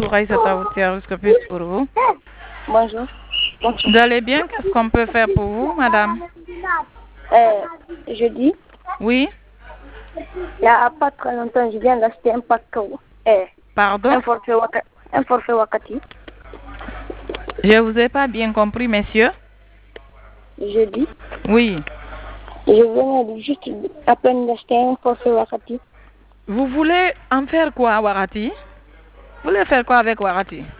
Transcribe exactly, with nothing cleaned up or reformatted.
bonjour Aïssata Outia, risque plus pour vous. Bonjour. Vous allez bien? Qu'est-ce qu'on peut faire pour vous, madame? Euh, je dis, Oui? il n'y a pas très longtemps, je viens d'acheter un pack. Euh, Pardon? un forfait, waka, un forfait Wakati. Je vous ai pas bien compris, monsieur. Je dis, Oui. je viens de juste à peine d'acheter un forfait Wakati. Vous voulez en faire quoi, Warati? Vous voulez faire quoi avec Warati?